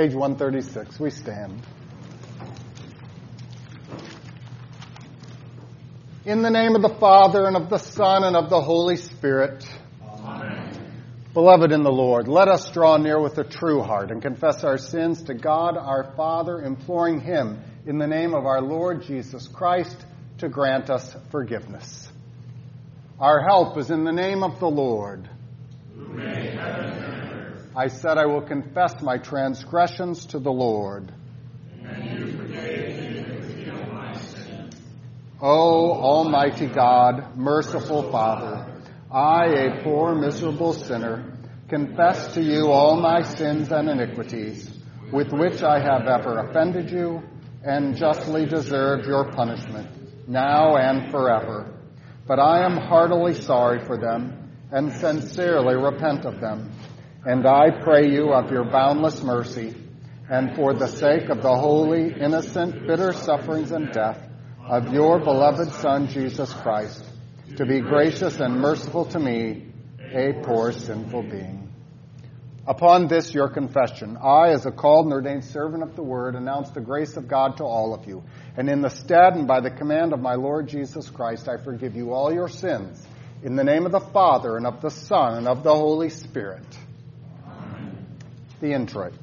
Page 136. We stand. In the name of the Father, and of the Son, and of the Holy Spirit. Amen. Beloved in the Lord, let us draw near with a true heart and confess our sins to God our Father, imploring Him in the name of our Lord Jesus Christ to grant us forgiveness. Our help is in the name of the Lord. Who made heaven and earth. I said I will confess my transgressions to the Lord. And you forgave the iniquity of my sin. O Almighty God, merciful Father, I, a poor, miserable sinner, confess to you all my sins and iniquities, with which I have ever offended you, and justly deserve your punishment, now and forever. But I am heartily sorry for them, and sincerely repent of them. And I pray you of your boundless mercy, and for the sake of the holy, innocent, bitter sufferings and death of your beloved Son, Jesus Christ, to be gracious and merciful to me, a poor sinful being. Upon this, your confession, I, as a called and ordained servant of the Word, announce the grace of God to all of you. And in the stead and by the command of my Lord Jesus Christ, I forgive you all your sins. In the name of the Father, and of the Son, and of the Holy Spirit. Amen. The introit.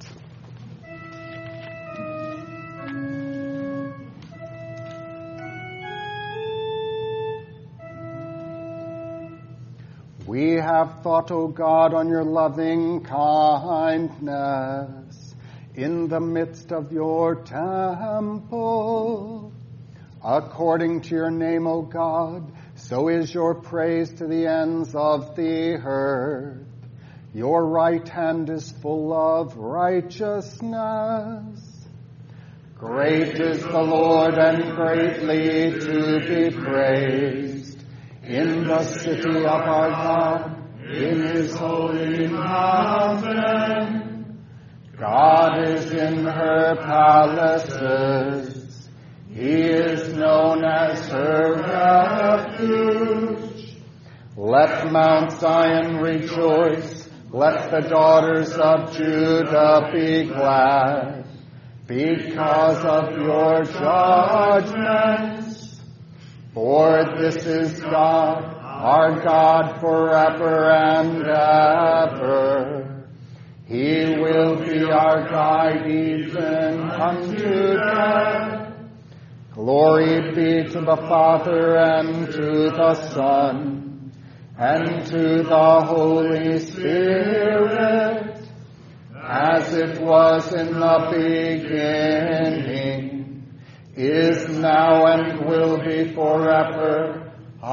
We have thought, O God, on your loving kindness in the midst of your temple. According to your name, O God, so is your praise to the ends of the earth. Your right hand is full of righteousness. Great is the Lord, and greatly to be praised. In the city of our God, in his holy mountain. God is in her palaces. He is known as her refuge. Let Mount Zion rejoice. Let the daughters of Judah be glad because of your judgments. For this is God, our God forever and ever. He will be our guide even unto death. Glory be to the Father, and to the Son, and to the Holy Spirit, as it was in the beginning, is now, and will be forever.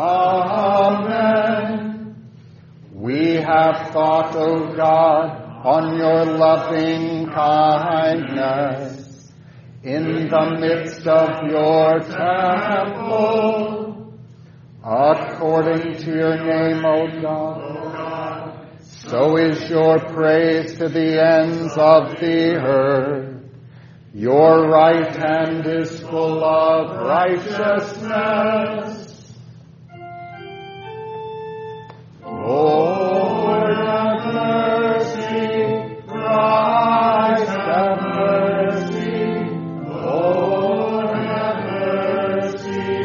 Amen. We have thought, O God, on your loving kindness in the midst of your temple. According to your name, O God, so is your praise to the ends of the earth. Your right hand is full of righteousness. Lord, have mercy. Christ, have mercy. Lord, have mercy.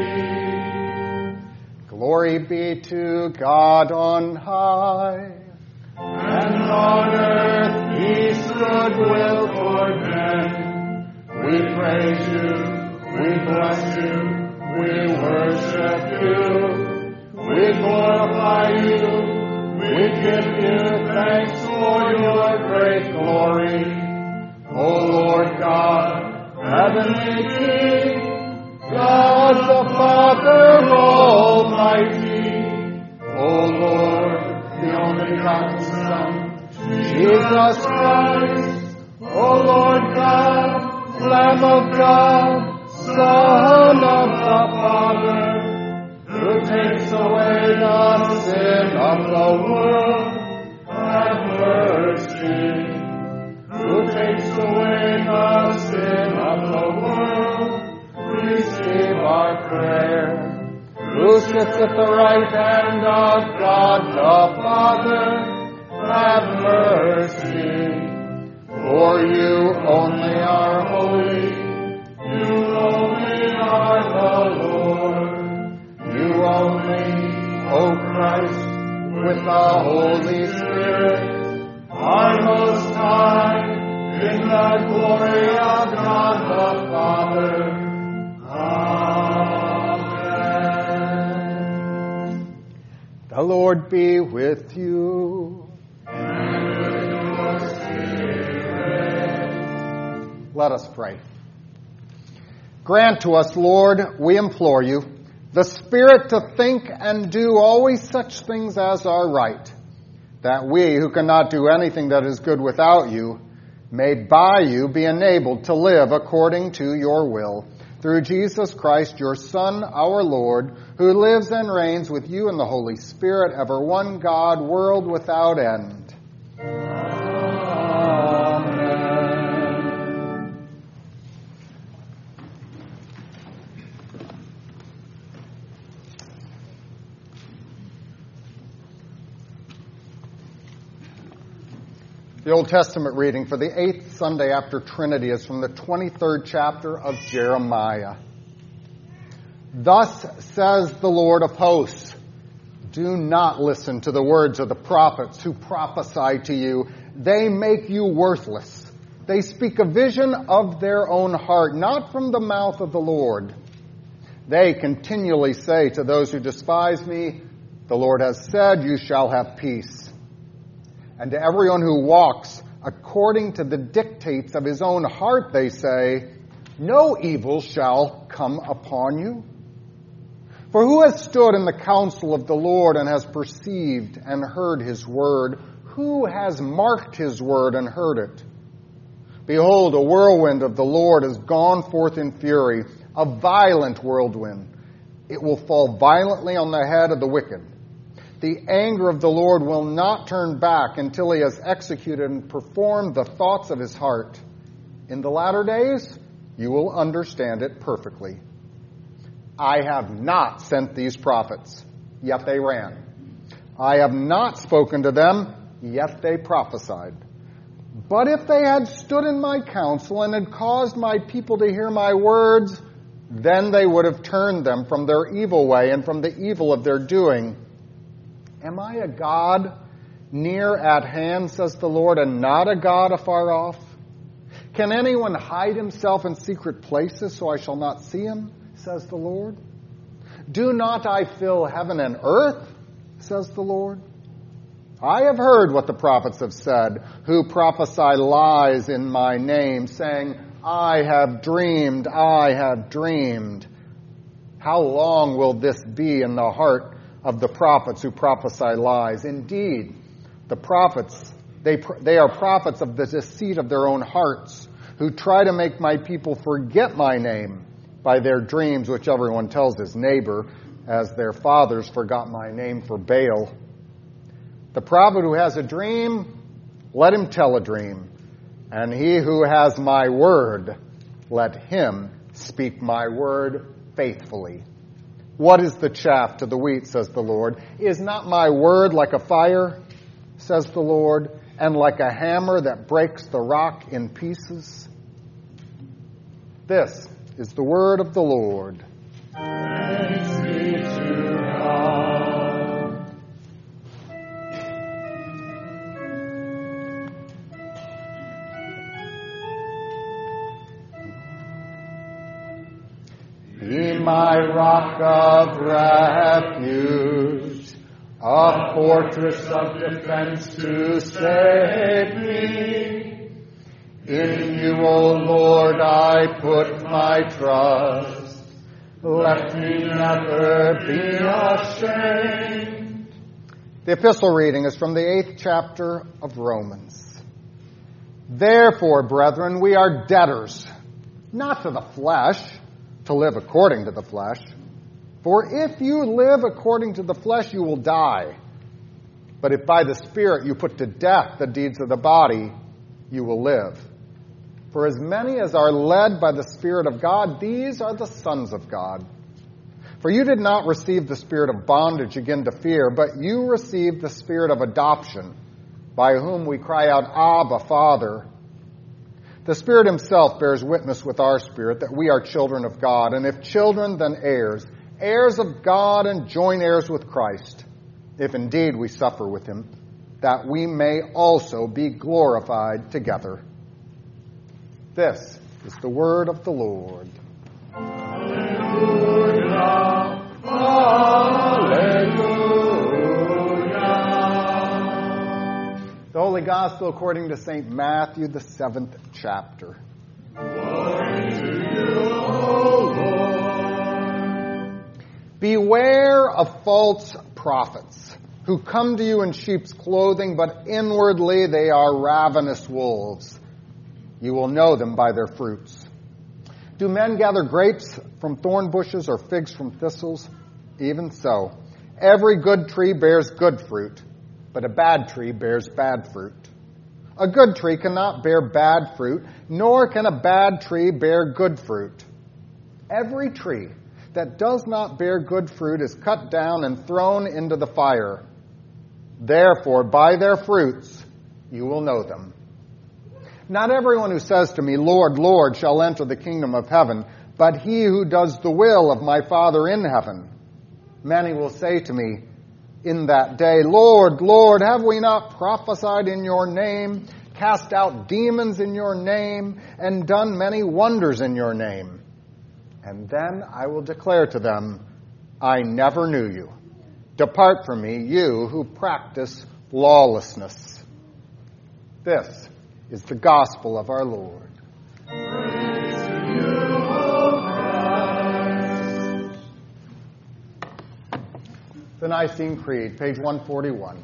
Glory be to God on high. And on earth peace, goodwill toward men. We praise you, we bless you, we worship you, we glorify you, we give you thanks for your great glory. O Lord God, heavenly King, God the Father Almighty, O Lord, the only begotten Son, Jesus Christ, O Lord God, Lamb of God, Son of the Father, who takes away the sin of the world, have mercy. Who takes away the sin of the world, receive our prayer. Who sits at the right hand of God the Father, have mercy. O For you only are holy. You only are the Lord. You only, O Christ, with the Holy Spirit, Our Most High, in the glory of God the Father. Amen. the Lord be with you. And with your spirit. Let us pray. Grant to us, Lord, we implore you, the spirit to think and do always such things as are right, that we, who cannot do anything that is good without you, may by you be enabled to live according to your will. Through Jesus Christ, your Son, our Lord, who lives and reigns with you in the Holy Spirit, ever one God, world without end. Amen. The Old Testament reading for the 8th Sunday after Trinity is from the 23rd chapter of Jeremiah. Thus says the Lord of hosts, do not listen to the words of the prophets who prophesy to you. They make you worthless. They speak a vision of their own heart, not from the mouth of the Lord. They continually say to those who despise me, the Lord has said, you shall have peace. And to everyone who walks according to the dictates of his own heart, they say, no evil shall come upon you. For who has stood in the counsel of the Lord and has perceived and heard his word? Who has marked his word and heard it? Behold, a whirlwind of the Lord has gone forth in fury, a violent whirlwind. It will fall violently on the head of the wicked. The anger of the Lord will not turn back until he has executed and performed the thoughts of his heart. In the latter days, you will understand it perfectly. I have not sent these prophets, yet they ran. I have not spoken to them, yet they prophesied. But if they had stood in my counsel and had caused my people to hear my words, then they would have turned them from their evil way and from the evil of their doing. Am I a God near at hand, says the Lord, and not a God afar off? Can anyone hide himself in secret places so I shall not see him, says the Lord? Do not I fill heaven and earth, says the Lord? I have heard what the prophets have said, who prophesy lies in my name, saying, I have dreamed, I have dreamed. How long will this be in the heart of the prophets who prophesy lies? Indeed, the prophets, they are prophets of the deceit of their own hearts, who try to make my people forget my name by their dreams, which everyone tells his neighbor, as their fathers forgot my name for Baal. The prophet who has a dream, let him tell a dream. And he who has my word, let him speak my word faithfully. What is the chaff to the wheat, says the Lord? Is not my word like a fire, says the Lord, and like a hammer that breaks the rock in pieces? This is the word of the Lord. Thanks be to God. Be my rock of refuge, a fortress of defense to save me. In you, O Lord, I put my trust. Let me never be ashamed. The epistle reading is from the 8th chapter of Romans. Therefore, brethren, we are debtors, not to the flesh, to live according to the flesh. For if you live according to the flesh, you will die. But if by the Spirit you put to death the deeds of the body, you will live. For as many as are led by the Spirit of God, these are the sons of God. For you did not receive the spirit of bondage again to fear, but you received the spirit of adoption, by whom we cry out, Abba, Father. The Spirit himself bears witness with our spirit that we are children of God, and if children, then heirs, heirs of God and joint heirs with Christ, if indeed we suffer with him, that we may also be glorified together. This is the word of the Lord. Alleluia, Alleluia. The Holy Gospel according to St. Matthew, the 7th chapter. Glory to you, O Lord. Beware of false prophets, who come to you in sheep's clothing, but inwardly they are ravenous wolves. You will know them by their fruits. Do men gather grapes from thorn bushes or figs from thistles? Even so, every good tree bears good fruit, but a bad tree bears bad fruit. A good tree cannot bear bad fruit, nor can a bad tree bear good fruit. Every tree that does not bear good fruit is cut down and thrown into the fire. Therefore, by their fruits you will know them. Not everyone who says to me, Lord, Lord, shall enter the kingdom of heaven, but he who does the will of my Father in heaven. Many will say to me in that day, Lord, Lord, have we not prophesied in your name, cast out demons in your name, and done many wonders in your name? And then I will declare to them, I never knew you. Depart from me, you who practice lawlessness. This is the gospel of our Lord. Praise to you, O Christ. The Nicene Creed, page 141.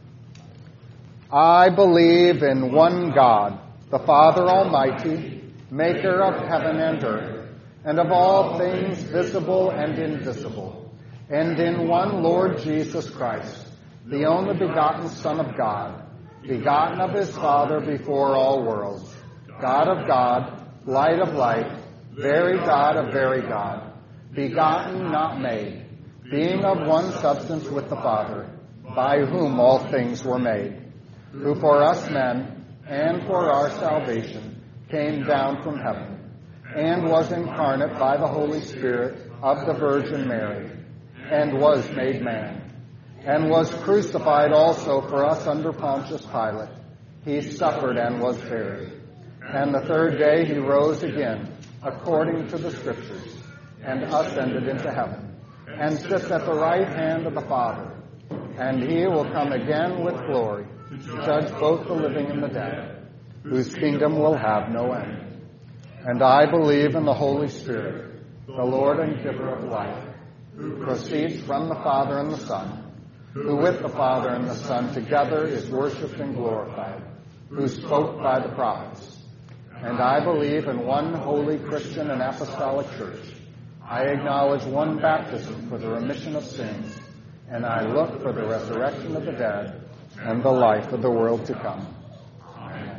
I believe in one God, the Father Almighty, maker of heaven and earth, and of all things visible and invisible, and in one Lord Jesus Christ, the only begotten Son of God, begotten of his Father before all worlds, God of God, light of light, very God of very God, begotten, not made, being of one substance with the Father, by whom all things were made, who for us men and for our salvation came down from heaven, and was incarnate by the Holy Spirit of the Virgin Mary, and was made man, and was crucified also for us under Pontius Pilate. He suffered and was buried. And the third day he rose again, according to the Scriptures, and ascended into heaven, and sits at the right hand of the Father. And he will come again with glory, to judge both the living and the dead, whose kingdom will have no end. And I believe in the Holy Spirit, the Lord and giver of life, who proceeds from the Father and the Son, who with the Father and the Son together is worshipped and glorified, who spoke by the prophets. And I believe in one holy Christian and apostolic church. I acknowledge one baptism for the remission of sins, and I look for the resurrection of the dead and the life of the world to come. Amen.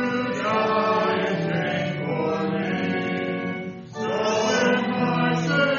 So in my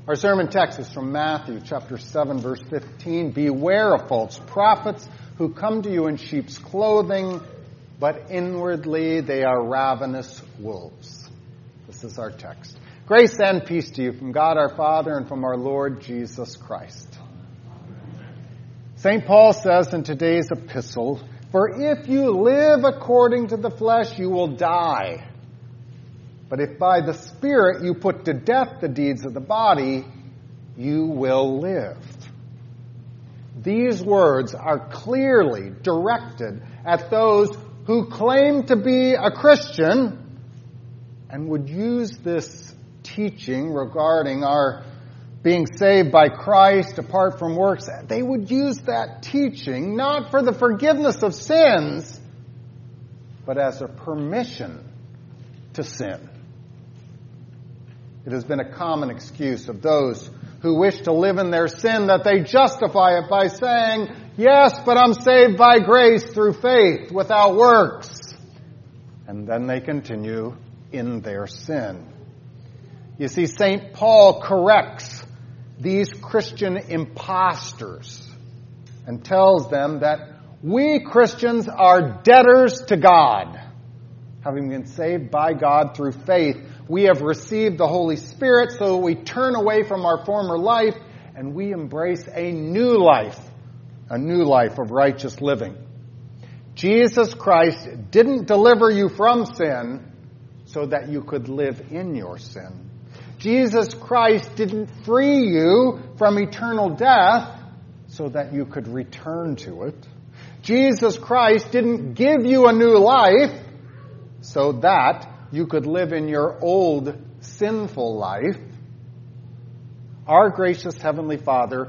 Our sermon text is from Matthew chapter 7, verse 15. Beware of false prophets who come to you in sheep's clothing, but inwardly they are ravenous wolves. This is our text. Grace and peace to you from God our Father and from our Lord Jesus Christ. St. Paul says in today's epistle, "For if you live according to the flesh, you will die. But if by the Spirit you put to death the deeds of the body, you will live." These words are clearly directed at those who claim to be a Christian and would use this teaching regarding our being saved by Christ apart from works. They would use that teaching not for the forgiveness of sins, but as a permission to sin. It has been a common excuse of those who wish to live in their sin that they justify it by saying, "Yes, but I'm saved by grace through faith without works." And then they continue in their sin. You see, St. Paul corrects these Christian impostors and tells them that we Christians are debtors to God. Having been saved by God through faith, we have received the Holy Spirit so that we turn away from our former life and we embrace a new life of righteous living. Jesus Christ didn't deliver you from sin so that you could live in your sin. Jesus Christ didn't free you from eternal death so that you could return to it. Jesus Christ didn't give you a new life so that you could live in your old sinful life. Our gracious Heavenly Father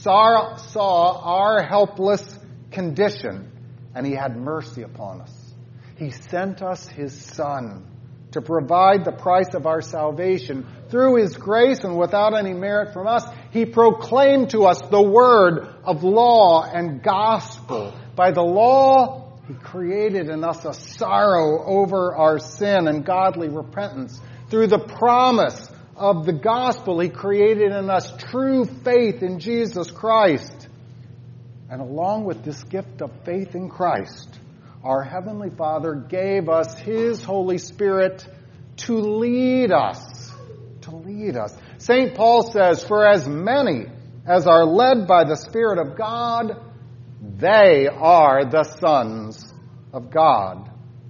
saw our helpless condition, and He had mercy upon us. He sent us His Son to provide the price of our salvation. Through His grace and without any merit from us, He proclaimed to us the word of law and gospel. By the law, He created in us a sorrow over our sin and godly repentance. Through the promise of the gospel, He created in us true faith in Jesus Christ. And along with this gift of faith in Christ, our Heavenly Father gave us His Holy Spirit to lead us. St. Paul says, "For as many as are led by the Spirit of God, they are the sons of God."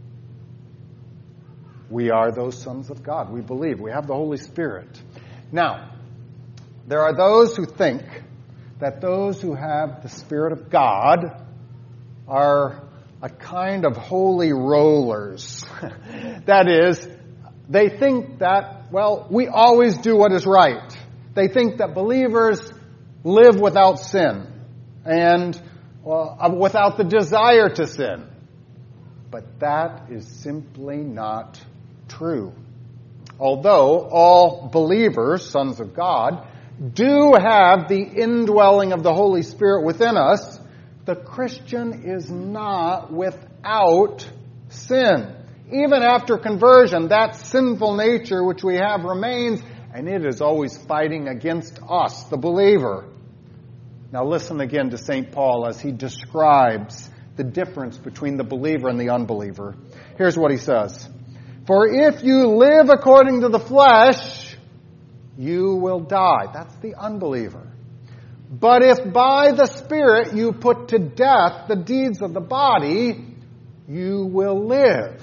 We are those sons of God. We believe. We have the Holy Spirit. Now, there are those who think that those who have the Spirit of God are a kind of holy rollers. That is, they think that, well, we always do what is right. They think that believers live without sin and without the desire to sin. But that is simply not true. Although all believers, sons of God, do have the indwelling of the Holy Spirit within us, the Christian is not without sin. Even after conversion, that sinful nature which we have remains, and it is always fighting against us, the believer. Now listen again to St. Paul as he describes the difference between the believer and the unbeliever. Here's what he says. "For if you live according to the flesh, you will die." That's the unbeliever. "But if by the Spirit you put to death the deeds of the body, you will live."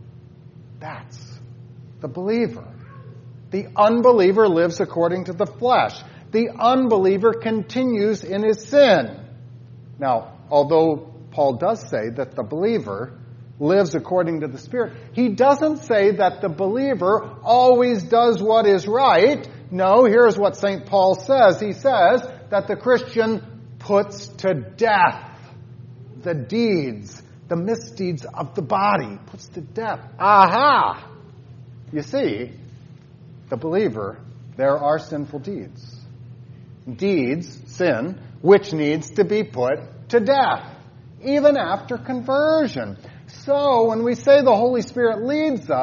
That's the believer. The unbeliever lives according to the flesh. The unbeliever continues in his sin. Now, although Paul does say that the believer lives according to the Spirit, he doesn't say that the believer always does what is right. No, here's what St. Paul says. He says that the Christian puts to death the deeds, the misdeeds of the body. Puts to death. Aha! You see, the believer, there are sinful deeds. Deeds, sin, which needs to be put to death, even after conversion. So when we say the Holy Spirit leads us,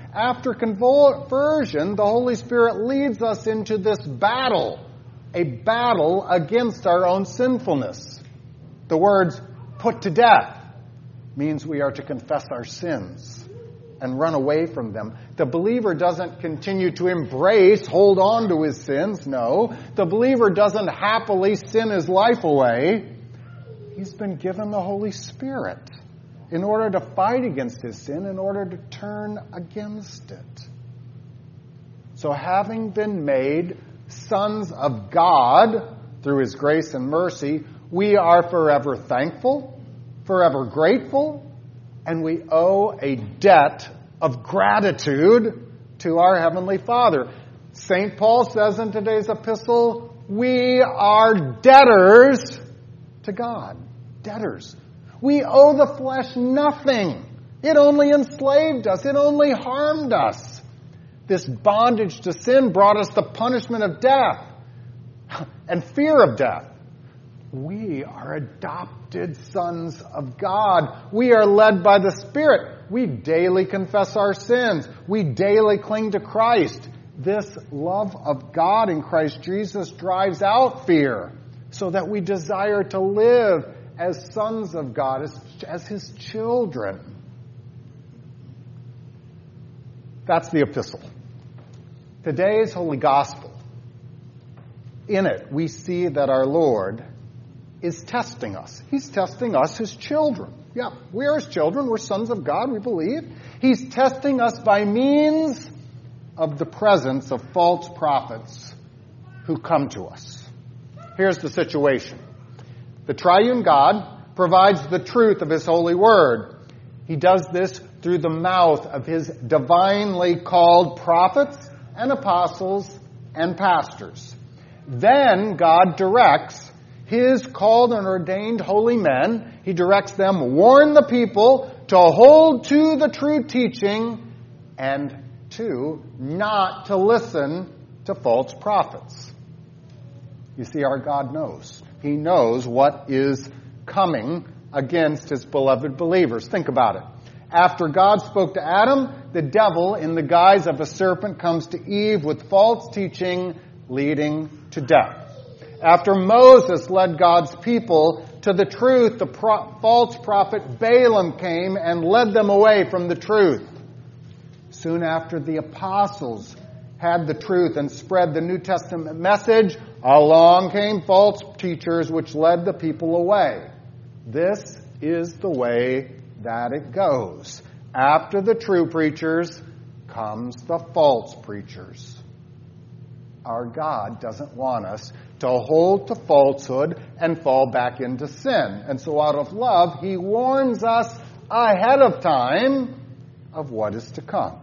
After conversion, the Holy Spirit leads us into this battle, a battle against our own sinfulness. The words put to death means we are to confess our sins and run away from them. The believer doesn't continue to hold on to his sins. No. The believer doesn't happily sin his life away. He's been given the Holy Spirit in order to fight against his sin, in order to turn against it. So having been made sons of God through His grace and mercy, we are forever thankful, forever grateful, and we owe a debt of gratitude to our Heavenly Father. St. Paul says in today's epistle, we are debtors to God. Debtors. We owe the flesh nothing. It only enslaved us. It only harmed us. This bondage to sin brought us the punishment of death and fear of death. We are adopted sons of God. We are led by the Spirit. We daily confess our sins. We daily cling to Christ. This love of God in Christ Jesus drives out fear so that we desire to live as sons of God, as His children. That's the epistle. Today's Holy Gospel. In it, we see that our Lord is testing us. He's testing us, His children. Yeah, we are His children. We're sons of God, we believe. He's testing us by means of the presence of false prophets who come to us. Here's the situation. The triune God provides the truth of His holy word. He does this through the mouth of His divinely called prophets and apostles and pastors. Then God directs His called and ordained holy men. He directs them, warn the people to hold to the true teaching and not to listen to false prophets. You see, our God knows. He knows what is coming against His beloved believers. Think about it. After God spoke to Adam, the devil, in the guise of a serpent, comes to Eve with false teaching leading to death. After Moses led God's people to the truth, the false prophet Balaam came and led them away from the truth. Soon after the apostles had the truth and spread the New Testament message, along came false teachers which led the people away. This is the way that it goes. After the true preachers comes the false preachers. Our God doesn't want us to hold to falsehood and fall back into sin. And so out of love, He warns us ahead of time of what is to come.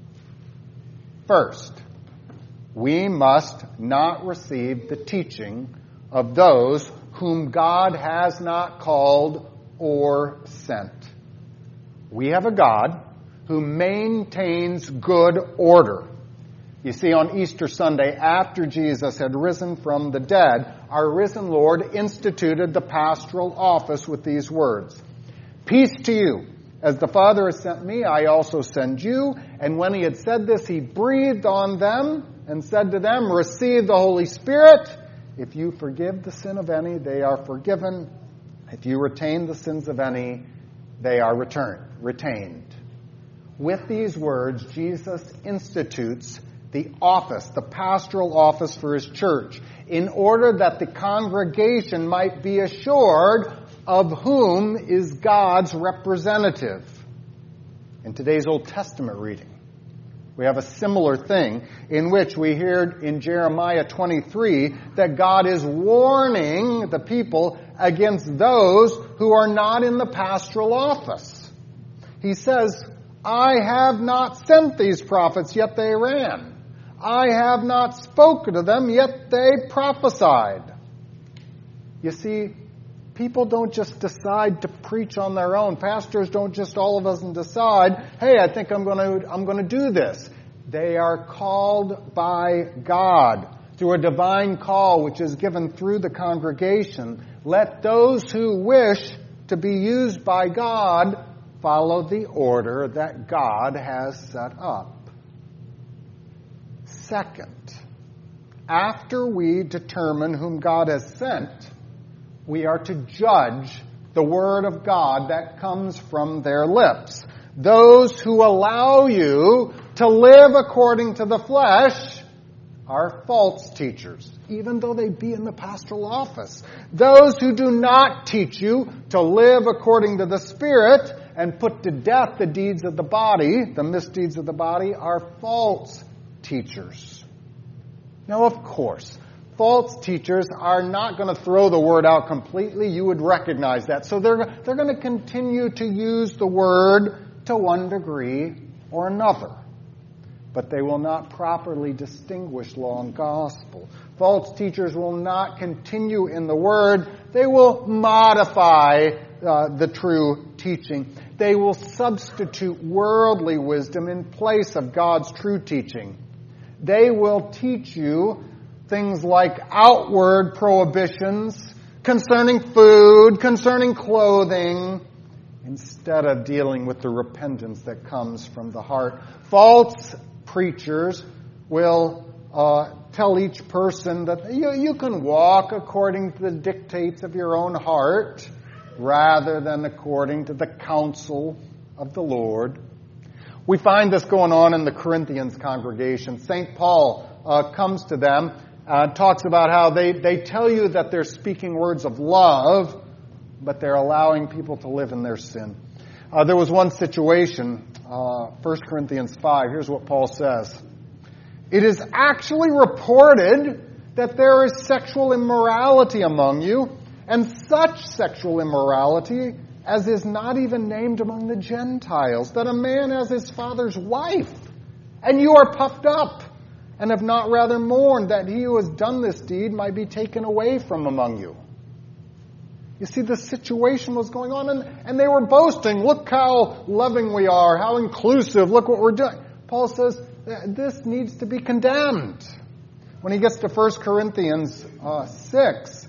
First, we must not receive the teaching of those whom God has not called or sent. We have a God who maintains good order. You see, on Easter Sunday, after Jesus had risen from the dead, our risen Lord instituted the pastoral office with these words, "Peace to you. As the Father has sent me, I also send you." And when He had said this, He breathed on them and said to them, "Receive the Holy Spirit. If you forgive the sin of any, they are forgiven. If you retain the sins of any, they are retained." With these words, Jesus institutes the office, the pastoral office for His church, in order that the congregation might be assured of whom is God's representative. In today's Old Testament reading, we have a similar thing in which we hear in Jeremiah 23 that God is warning the people against those who are not in the pastoral office. He says, "I have not sent these prophets, yet they ran. I have not spoken to them, yet they prophesied." You see, people don't just decide to preach on their own. Pastors don't just all of a sudden decide, "Hey, I think I'm going to do this." They are called by God through a divine call which is given through the congregation. Let those who wish to be used by God follow the order that God has set up. Second, after we determine whom God has sent, we are to judge the word of God that comes from their lips. Those who allow you to live according to the flesh are false teachers, even though they be in the pastoral office. Those who do not teach you to live according to the Spirit and put to death the deeds of the body, the misdeeds of the body, are false teachers. Now, of course, false teachers are not going to throw the word out completely. You would recognize that. So they're going to continue to use the word to one degree or another. But they will not properly distinguish law and gospel. False teachers will not continue in the word. They will modify the true teaching. They will substitute worldly wisdom in place of God's true teaching. They will teach you things like outward prohibitions concerning food, concerning clothing, instead of dealing with the repentance that comes from the heart. False preachers will tell each person that you can walk according to the dictates of your own heart rather than according to the counsel of the Lord. We find this going on in the Corinthians congregation. St. Paul comes to them, talks about how they tell you that they're speaking words of love, but they're allowing people to live in their sin. There was one situation, 1 Corinthians 5. Here's what Paul says. It is actually reported that there is sexual immorality among you, and such sexual immorality as is not even named among the Gentiles, that a man has his father's wife, and you are puffed up, and have not rather mourned that he who has done this deed might be taken away from among you. You see, the situation was going on, and they were boasting, look how loving we are, how inclusive, look what we're doing. Paul says, this needs to be condemned. When he gets to 1 Corinthians 6,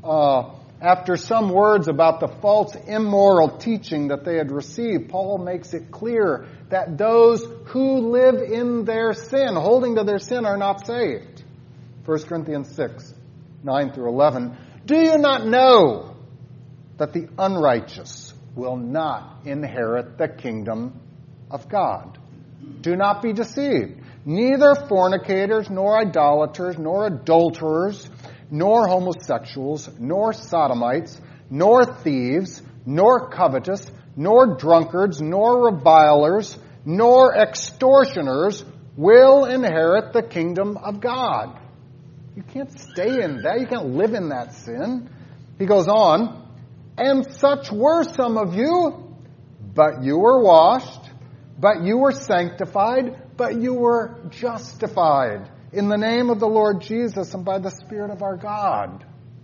after some words about the false immoral teaching that they had received, Paul makes it clear that those who live in their sin, holding to their sin, are not saved. 1 Corinthians 6, 9 through 11. Do you not know that the unrighteous will not inherit the kingdom of God? Do not be deceived. Neither fornicators, nor idolaters, nor adulterers, nor homosexuals, nor sodomites, nor thieves, nor covetous, nor drunkards, nor revilers, nor extortioners will inherit the kingdom of God. You can't stay in that. You can't live in that sin. He goes on, and such were some of you, but you were washed, but you were sanctified, but you were justified in the name of the Lord Jesus and by the Spirit of our God.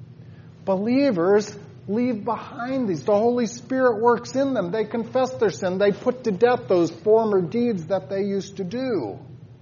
Believers leave behind these. The Holy Spirit works in them. They confess their sin. They put to death those former deeds that they used to do.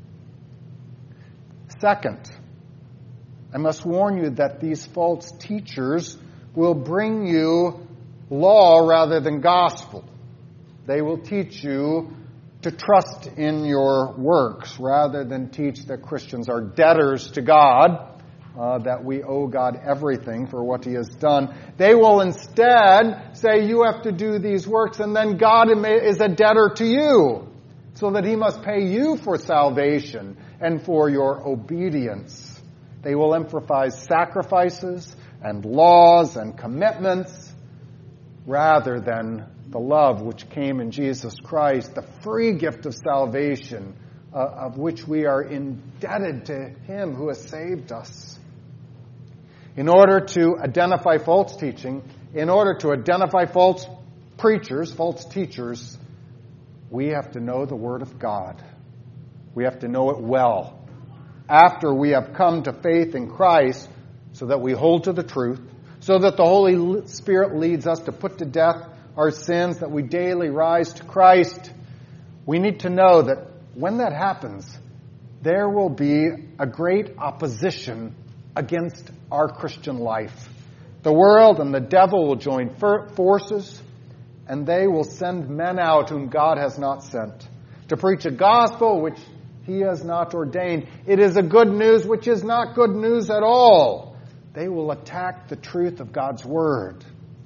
Second, I must warn you that these false teachers will bring you law rather than gospel. They will teach you to trust in your works rather than teach that Christians are debtors to God, that we owe God everything for what He has done. They will instead say you have to do these works and then God is a debtor to you so that He must pay you for salvation and for your obedience. They will emphasize sacrifices and laws and commitments rather than the love which came in Jesus Christ, the free gift of salvation of which we are indebted to Him who has saved us. In order to identify false teaching, in order to identify false preachers, false teachers, we have to know the Word of God. We have to know it well. After we have come to faith in Christ, so that we hold to the truth, so that the Holy Spirit leads us to put to death our sins, that we daily rise to Christ, we need to know that when that happens, there will be a great opposition against our Christian life. The world and the devil will join forces, and they will send men out whom God has not sent, to preach a gospel which he has not ordained. It is a good news which is not good news at all. They will attack the truth of God's word.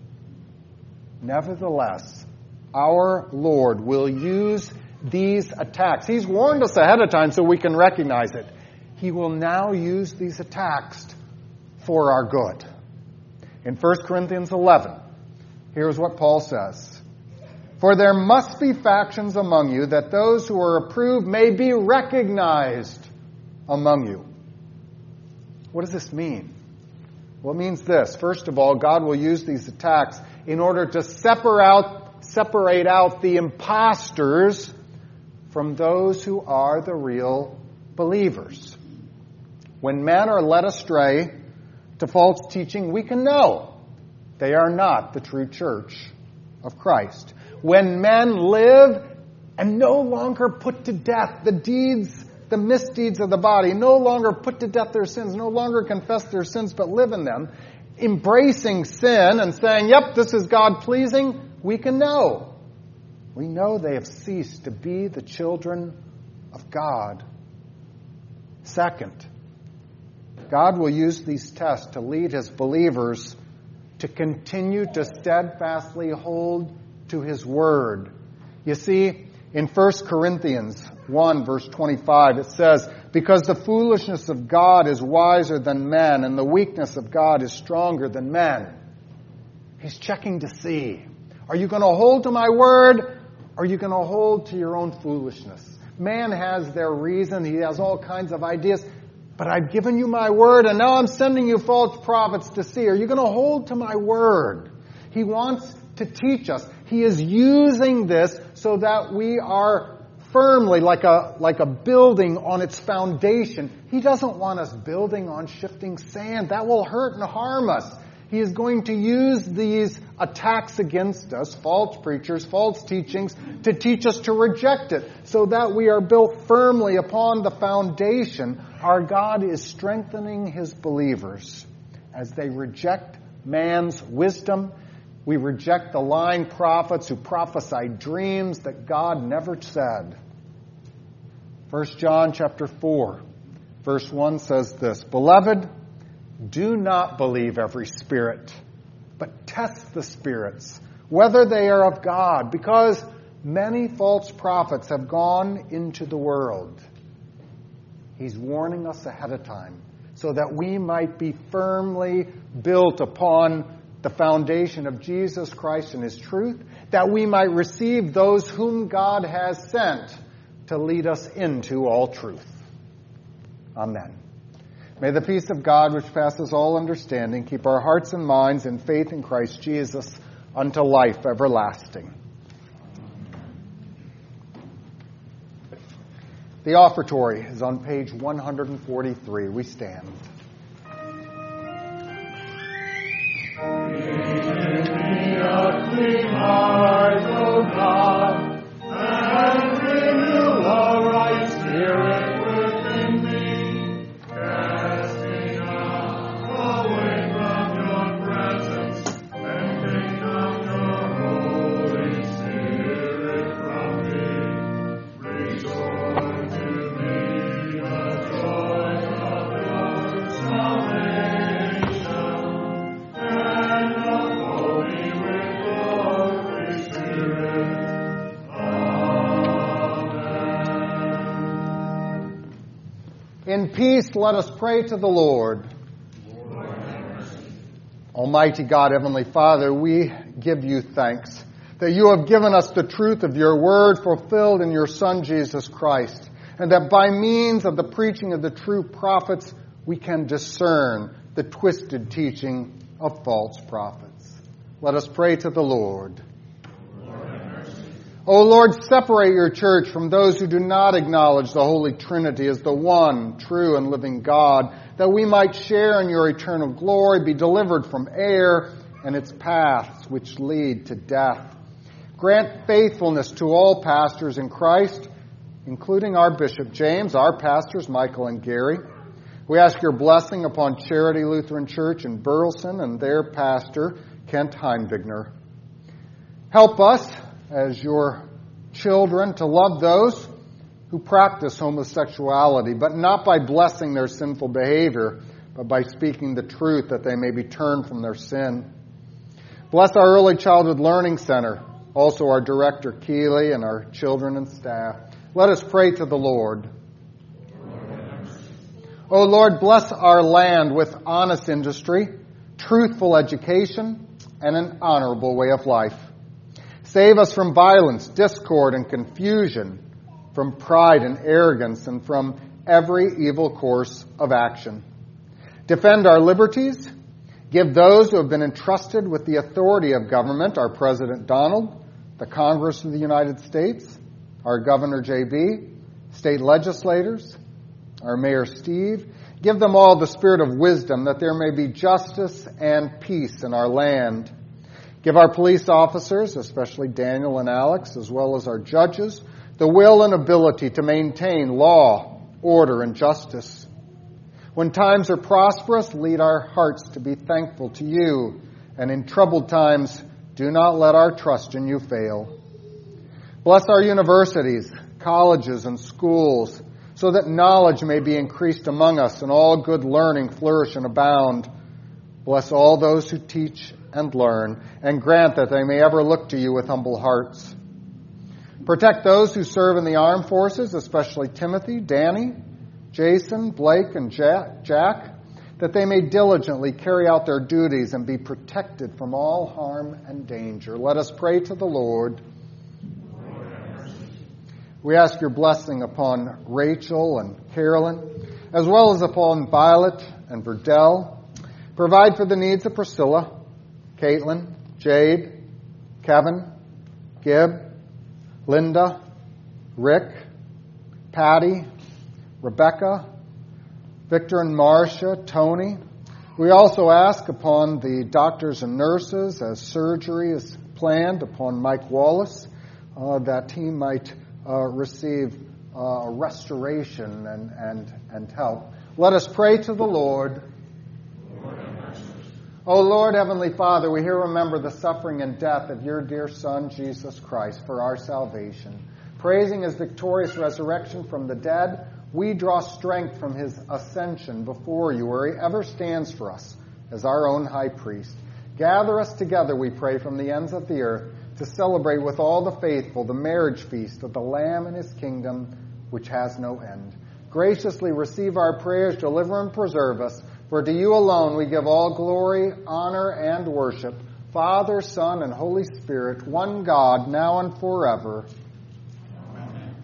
Nevertheless, our Lord will use these attacks. He's warned us ahead of time so we can recognize it. He will now use these attacks for our good. In 1 Corinthians 11, here's what Paul says. For there must be factions among you, that those who are approved may be recognized among you. What does this mean? Well, it means this. First of all, God will use these attacks in order to separate out the imposters from those who are the real believers. When men are led astray to false teaching, we can know they are not the true church of Christ. When men live and no longer put to death the misdeeds of the body, no longer put to death their sins, no longer confess their sins but live in them, embracing sin and saying, yep, this is God-pleasing, we can know. We know they have ceased to be the children of God. Second, God will use these tests to lead his believers to continue to steadfastly hold to his word. You see, in 1 Corinthians 1, verse 25, it says, because the foolishness of God is wiser than men, and the weakness of God is stronger than men. He's checking to see, are you going to hold to my word, or are you going to hold to your own foolishness? Man has their reason, he has all kinds of ideas, but I've given you my word, and now I'm sending you false prophets to see. Are you going to hold to my word? He wants to teach us. He is using this so that we are firmly, like a building on its foundation. He doesn't want us building on shifting sand. That will hurt and harm us. He is going to use these attacks against us, false preachers, false teachings, to teach us to reject it, so that we are built firmly upon the foundation. Our God is strengthening his believers as they reject man's wisdom. We reject the lying prophets who prophesied dreams that God never said. 1 John chapter 4, verse 1 says this, Beloved, do not believe every spirit, but test the spirits, whether they are of God, because many false prophets have gone into the world. He's warning us ahead of time so that we might be firmly built upon the foundation of Jesus Christ and his truth, that we might receive those whom God has sent to lead us into all truth. Amen. May the peace of God, which passes all understanding, keep our hearts and minds in faith in Christ Jesus unto life everlasting. The offertory is on page 143. We stand. Clean heart, O God, and renew a right spirit within me. Casting out away from your presence, and take not your Holy Spirit from me. Restore to me the joy of your salvation, and uphold me with your Spirit. Amen. In peace, let us pray to the Lord. Almighty God, Heavenly Father, we give you thanks that you have given us the truth of your word fulfilled in your Son, Jesus Christ, and that by means of the preaching of the true prophets, we can discern the twisted teaching of false prophets. Let us pray to the Lord. O Lord, separate your church from those who do not acknowledge the Holy Trinity as the one true and living God, that we might share in your eternal glory, be delivered from error and its paths which lead to death. Grant faithfulness to all pastors in Christ, including our Bishop James, our pastors Michael and Gary. We ask your blessing upon Charity Lutheran Church in Burleson and their pastor, Kent Heinbigner. Help us, as your children, to love those who practice homosexuality, but not by blessing their sinful behavior, but by speaking the truth that they may be turned from their sin. Bless our Early Childhood Learning Center, also our director, Keeley, and our children and staff. Let us pray to the Lord. O Lord, bless our land with honest industry, truthful education, and an honorable way of life. Save us from violence, discord, and confusion, from pride and arrogance, and from every evil course of action. Defend our liberties. Give those who have been entrusted with the authority of government, our President Donald, the Congress of the United States, our Governor J.B., state legislators, our Mayor Steve. Give them all the spirit of wisdom that there may be justice and peace in our land. Give our police officers, especially Daniel and Alex, as well as our judges, the will and ability to maintain law, order, and justice. When times are prosperous, lead our hearts to be thankful to you, and in troubled times, do not let our trust in you fail. Bless our universities, colleges, and schools, so that knowledge may be increased among us and all good learning flourish and abound. Bless all those who teach and learn, and grant that they may ever look to you with humble hearts. Protect those who serve in the armed forces, especially Timothy, Danny, Jason, Blake, and Jack, that they may diligently carry out their duties and be protected from all harm and danger. Let us pray to the Lord. We ask your blessing upon Rachel and Carolyn, as well as upon Violet and Verdell. Provide for the needs of Priscilla, Caitlin, Jade, Kevin, Gib, Linda, Rick, Patty, Rebecca, Victor and Marcia, Tony. We also ask upon the doctors and nurses as surgery is planned upon Mike Wallace, that he might receive restoration and help. Let us pray to the Lord. O Lord, Heavenly Father, we here remember the suffering and death of your dear Son, Jesus Christ, for our salvation. Praising his victorious resurrection from the dead, we draw strength from his ascension before you, where he ever stands for us as our own high priest. Gather us together, we pray, from the ends of the earth to celebrate with all the faithful the marriage feast of the Lamb and his kingdom, which has no end. Graciously receive our prayers, deliver and preserve us, for to you alone we give all glory, honor, and worship, Father, Son, and Holy Spirit, one God, now and forever. Amen.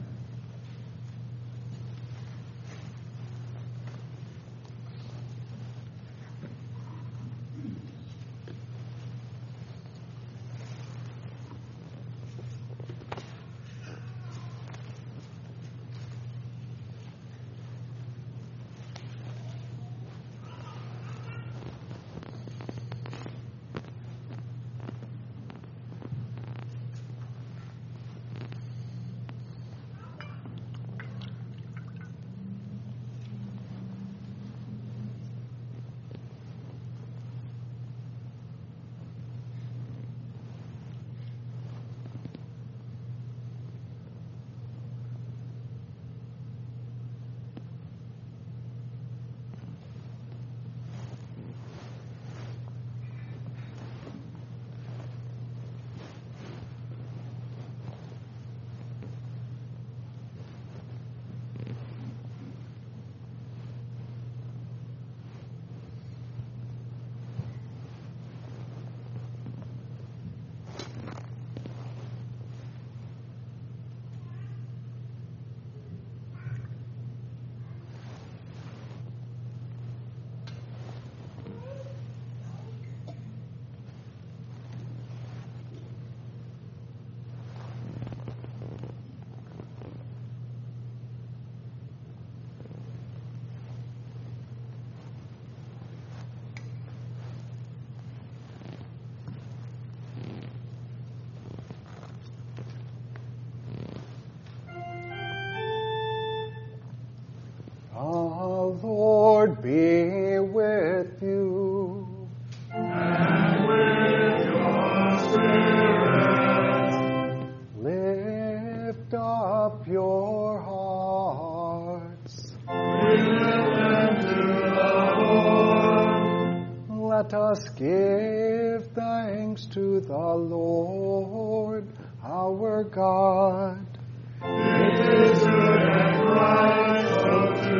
thanks to the Lord our God. It is good and right so to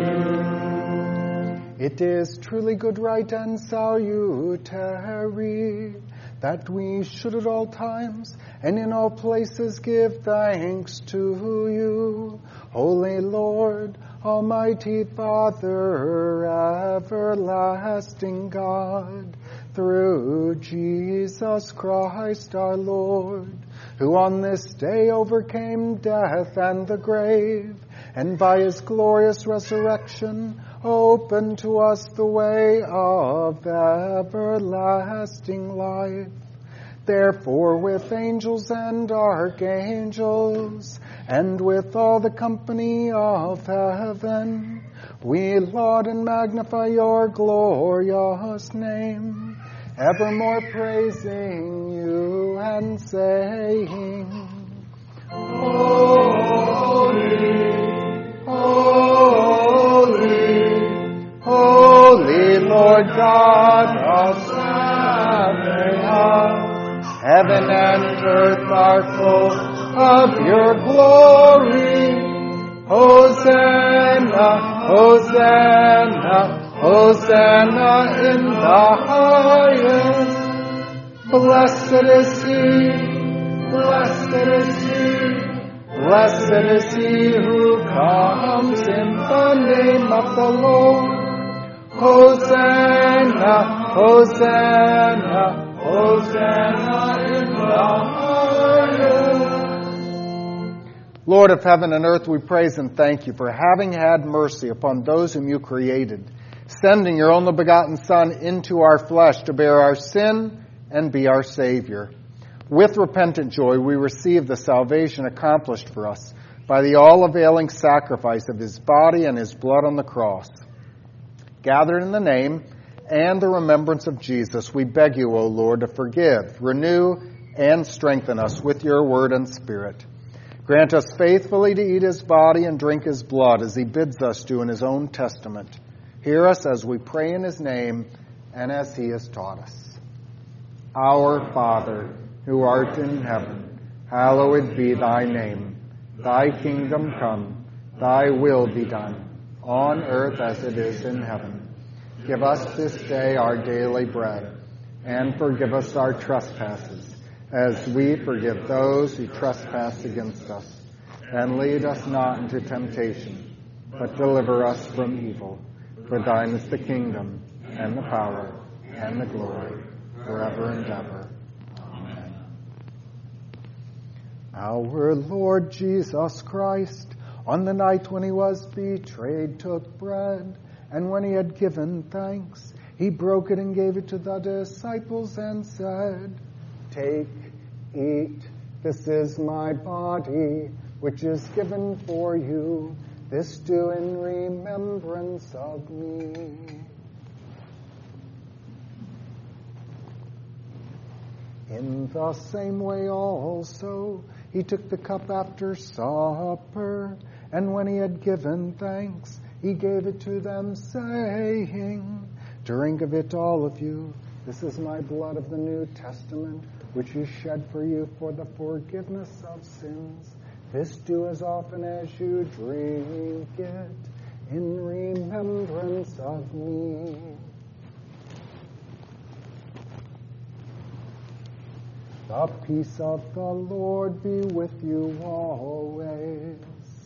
do. It is truly good, right, and salutary that we should at all times and in all places give thanks to you, Holy Lord, Almighty Father, everlasting God, through Jesus Christ our Lord, who on this day overcame death and the grave, and by his glorious resurrection opened to us the way of everlasting life. Therefore, with angels and archangels, and with all the company of heaven, we laud and magnify your glorious name, evermore praising you and saying, Holy, holy, holy Lord God of Sabaoth. Heaven and earth are full of your glory. Hosanna, Hosanna, Hosanna in the highest. Blessed is he, blessed is he, blessed is he who comes in the name of the Lord. Hosanna, Hosanna, Hosanna in the highest. Lord of heaven and earth, we praise and thank you for having had mercy upon those whom you created, sending your only begotten Son into our flesh to bear our sin and be our Savior. With repentant joy, we receive the salvation accomplished for us by the all-availing sacrifice of his body and his blood on the cross. Gathered in the name and the remembrance of Jesus, we beg you, O Lord, to forgive, renew, and strengthen us with your word and spirit. Grant us faithfully to eat his body and drink his blood as he bids us do in his own testament. Hear us as we pray in his name and as he has taught us. Our Father, who art in heaven, hallowed be thy name. Thy kingdom come, thy will be done, on earth as it is in heaven. Give us this day our daily bread, and forgive us our trespasses, as we forgive those who trespass against us. And lead us not into temptation, but deliver us from evil. For thine is the kingdom, and the power, and the glory, forever and ever. Amen. Our Lord Jesus Christ, on the night when he was betrayed, took bread, and when he had given thanks, he broke it and gave it to the disciples and said, Take, eat, this is my body, which is given for you. This do in remembrance of me. In the same way also, he took the cup after supper, and when he had given thanks, he gave it to them, saying, Drink of it, all of you. This is my blood of the New Testament, which is shed for you for the forgiveness of sins. This do as often as you drink it in remembrance of me. The peace of the Lord be with you always.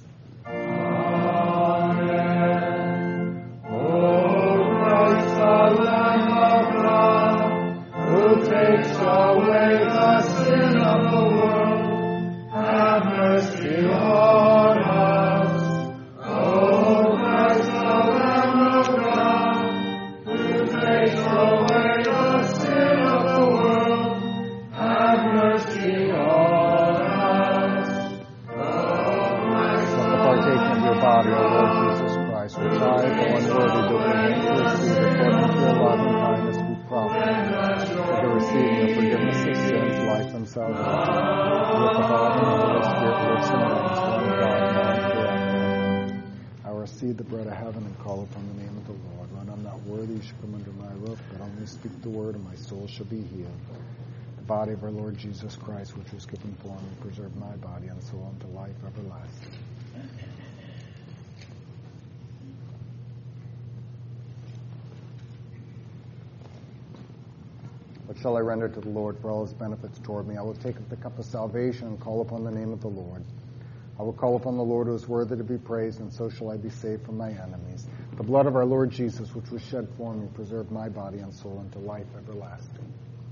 Amen. O Christ, the Lamb of God, who takes away the sin of the world, have mercy on us. O Christ, the Lamb of God, who takes away the sin of the world, have mercy on us. O Christ, Let the partaking of your body, O Lord Jesus Christ, which I, though unworthy, do permit to receive according to your loving kindness, we profit, for the receiving of forgiveness of sins, life, and salvation. With the Father and the Holy Spirit, lives and reigns, one God, now and forever. I receive the bread of heaven and call upon the name of the Lord. When I'm not worthy, you should come under my roof, but only speak the word, and my soul shall be healed. body of our Lord Jesus Christ, which was given for me, preserve my body and soul unto life everlasting. What shall I render to the Lord for all his benefits toward me? I will take up the cup of salvation and call upon the name of the Lord. I will call upon the Lord who is worthy to be praised, and so shall I be saved from my enemies. The blood of our Lord Jesus, which was shed for me, preserve my body and soul unto life everlasting.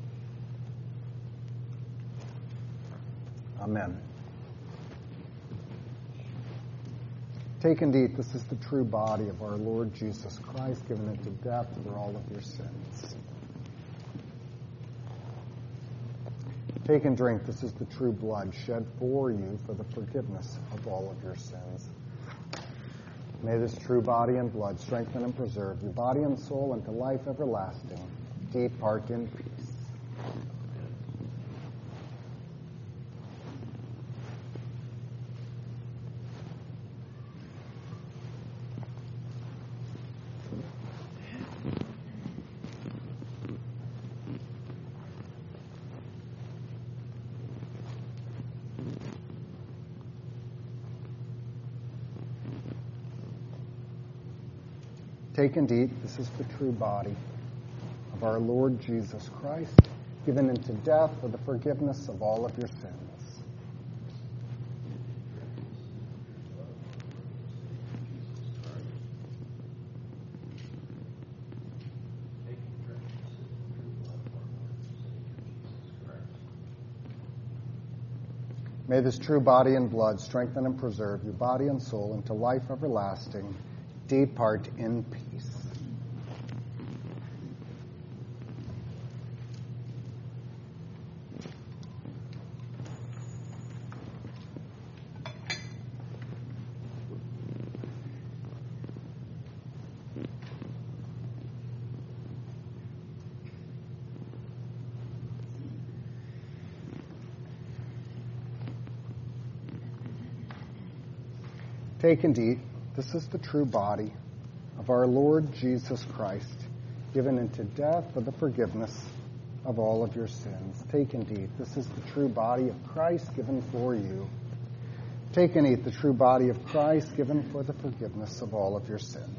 Amen. Take and eat. This is the true body of our Lord Jesus Christ, given into death for all of your sins. Take and drink. This is the true blood shed for you for the forgiveness of all of your sins. May this true body and blood strengthen and preserve your body and soul unto life everlasting. Depart in peace. Take and eat. This is the true body of our Lord Jesus Christ, given into death for the forgiveness of all of your sins. May this true body and blood strengthen and preserve your body and soul into life everlasting. Depart in peace. Take and eat. This is the true body of our Lord Jesus Christ, given into death for the forgiveness of all of your sins. Take and eat. This is the true body of Christ given for you. Take and eat the true body of Christ given for the forgiveness of all of your sins.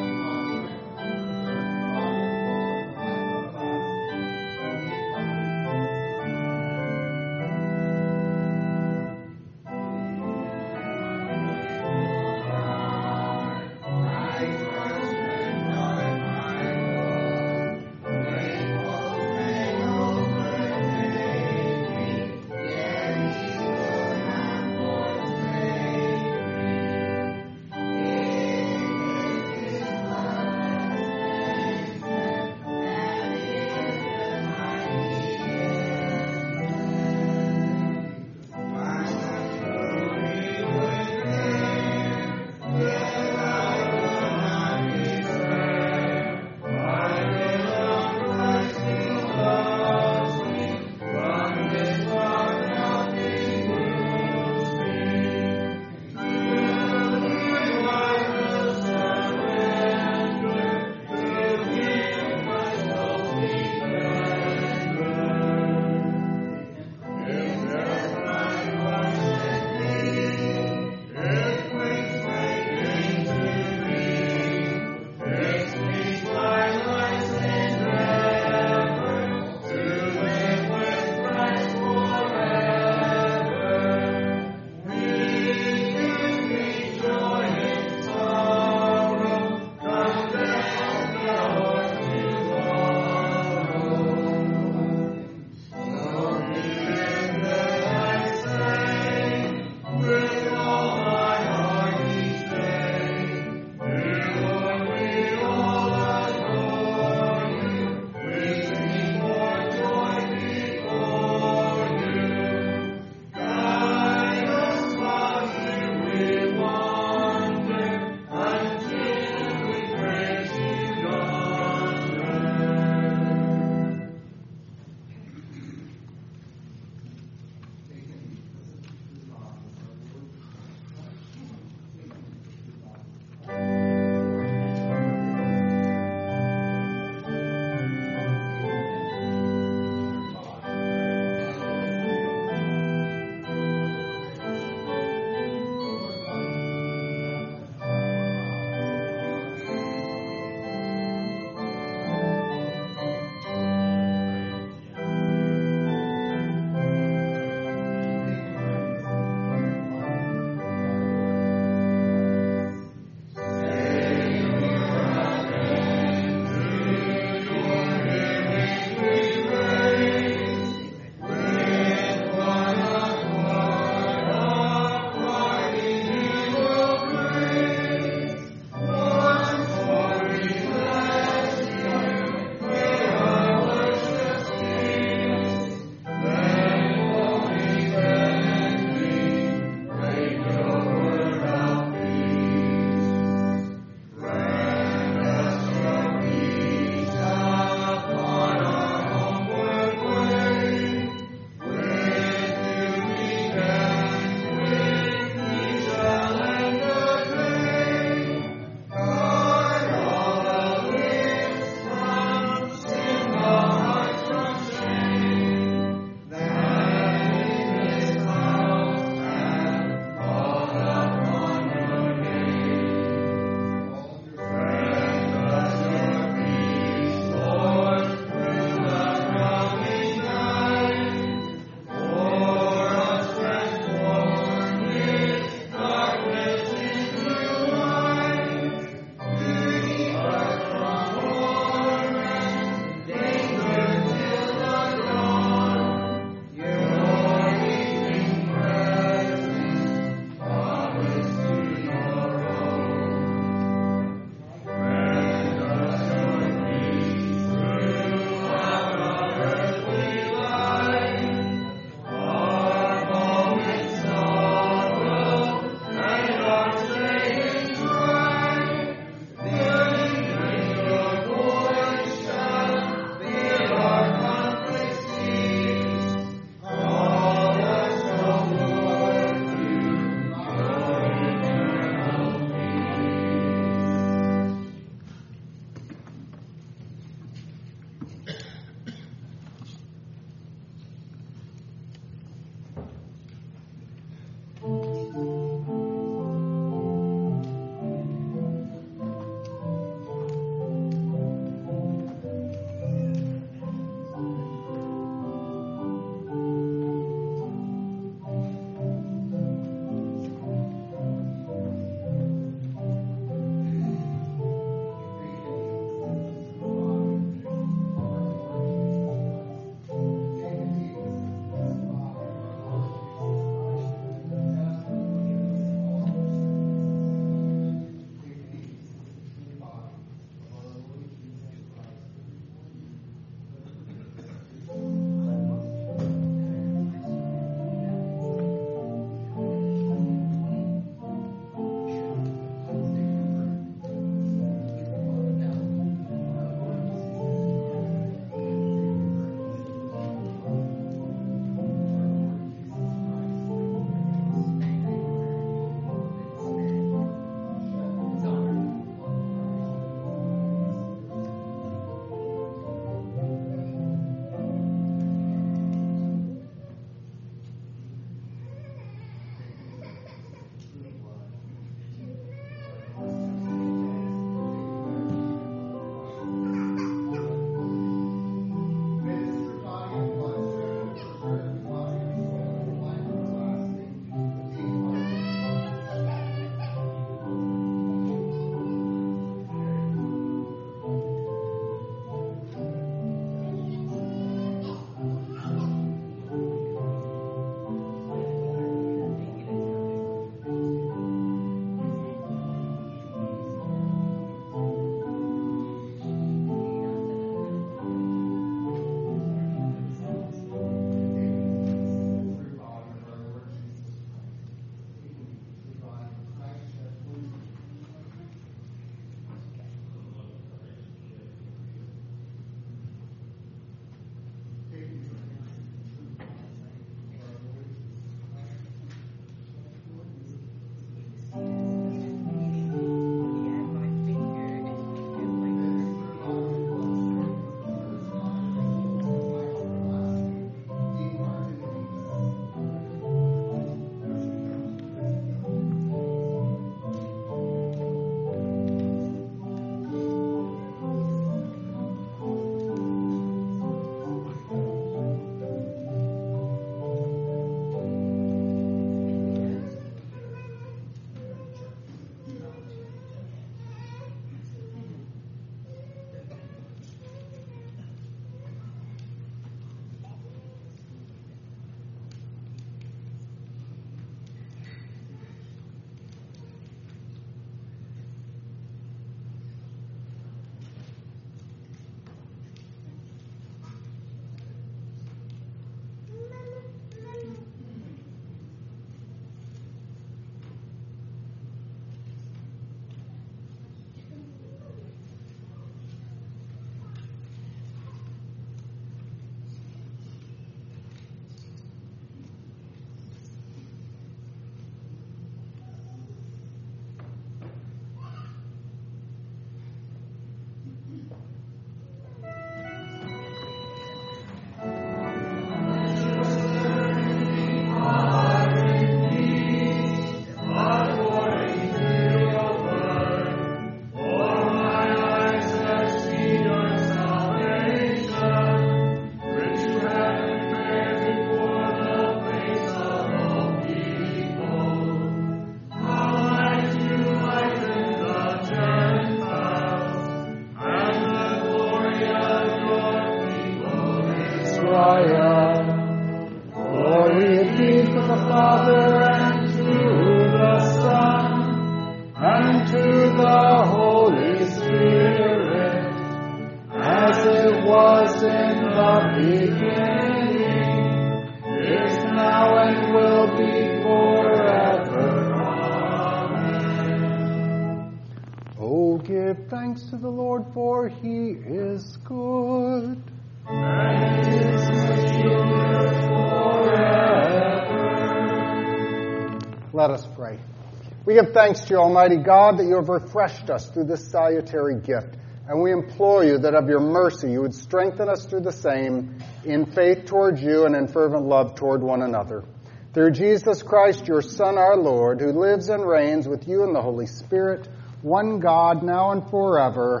Give thanks to the Lord, for he is good. And his mercy endures forever. Let us pray. We give thanks to you, Almighty God, that you have refreshed us through this salutary gift. And we implore you that of your mercy you would strengthen us through the same in faith towards you and in fervent love toward one another. Through Jesus Christ, your Son, our Lord, who lives and reigns with you in the Holy Spirit, one God, now and forever.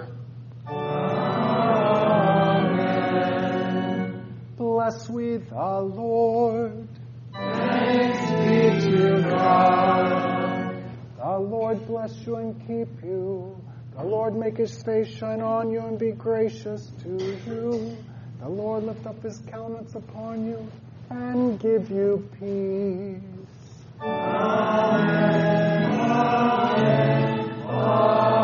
Amen. Bless we the Lord. Thanks be to God. The Lord bless you and keep you. The Lord make his face shine on you and be gracious to you. The Lord lift up his countenance upon you and give you peace. Amen. Amen. Amen.